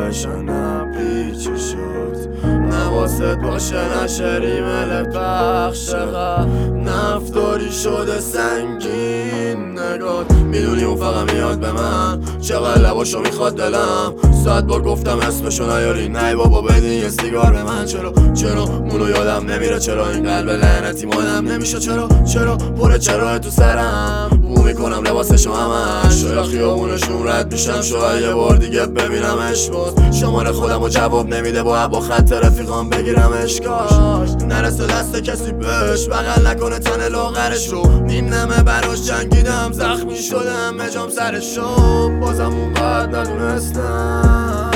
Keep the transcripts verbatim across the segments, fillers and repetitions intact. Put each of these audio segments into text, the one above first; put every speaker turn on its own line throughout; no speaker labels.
بشنم پیچی شد نواست باشه نشری ملت بخش چقدر نفتاری شده سنگین نگات میدونی اون فقط میاد به من چقدر لباشو میخواد دلم صد بار گفتم اسمشو نیاری نه بابا بدین یه سیگار به من چرا چرا مونو یادم نمیره چرا این قلب لعنتی مادم نمیشه چرا چرا پره چرا تو سرم بو میکنم لباسشو همش شاید خیابونشون رد میشم شاید یه بار دیگه ببینمش باز شماره خودمو جواب نمیده با با خط رفیقام بگیرمش کاش نرسه دست کسی بهش بغل نکنه تن لاغرش رو نیم نمه براش جنگیدم زخمی شدم مجام سرشو بازم اونقدر ندونستم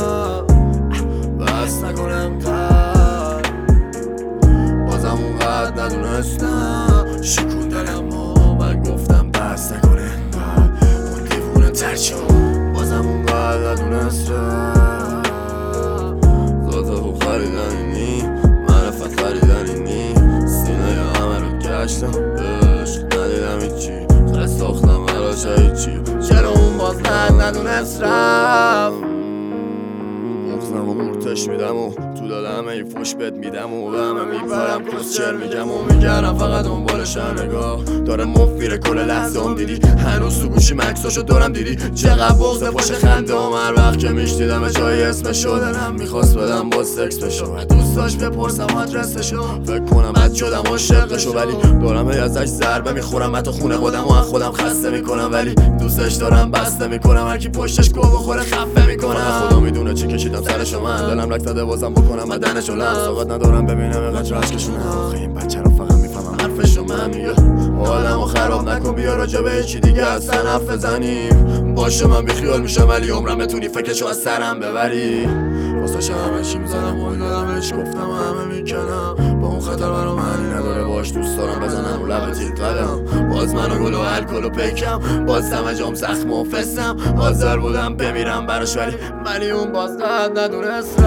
بس نکنم تر بازم اونقدر ندونستم شکون دلم و من گفتم بس نکنه اون دیوونه ترچو بازم اونقدر ندونستم ذاته خوب خریدنی معرفت خریدنی سینه همه رو گشتم عشق ندیدم هیچی خست ساختم براش هیچی چرا اون باز ند ندونست رفت بغزم و قورتش میدم و تو دلم ای فوش بد میدم و همه میپرم کسچر میگم و میگرم فقط دنبالشم نگاه داره مفیره کل لحظه هم دیدی هنوز تو گوشی مکساشو دارم دیدی چقدر بغض پشت خنده هم هر وقت که میشنیدم جای اسمشو دلم میخواست بدم با سکس بشو دوست داشت بپرسم آدرسشو فکر کنم بد شدم عاشقشو ولی دارم ازش ضربه میخورم حتی خونه خودم و خودم خسته میکنم ولی دوستش دارم بسته میکنم هرکی پشتش گو بخوره خفه میکنم خدا میدونه چی کشیدم سرشو من دلم لک زده بازم بکنم بدنشو لم ساقت ندارم ببینم اینقدر عشقشونه آخه این بچه رو فقط میفهمم حرفشو من میگه حالمو خراب نکن بیا راجع به چی دیگه اصلا حرف بزنیم باشه من بیخیال میشم ولی عمرم بتونی فکرشو از سرم ببری واسه همه چی میزنم و دادمش گفتم همه میکنم با اون خطر برام معنی نداره باش دوست دارم بزنم رو لب تیر قدم باز من و گل و الکل و پیکم باز دم جام زخم و فستم حاضر بودم بمیرم براش ولی ولی اون باز قد ندونست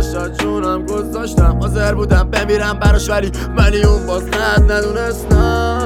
جونم گذاشتم حاضر بودم بمیرم براش ولی ولی اون باز ند ندونستم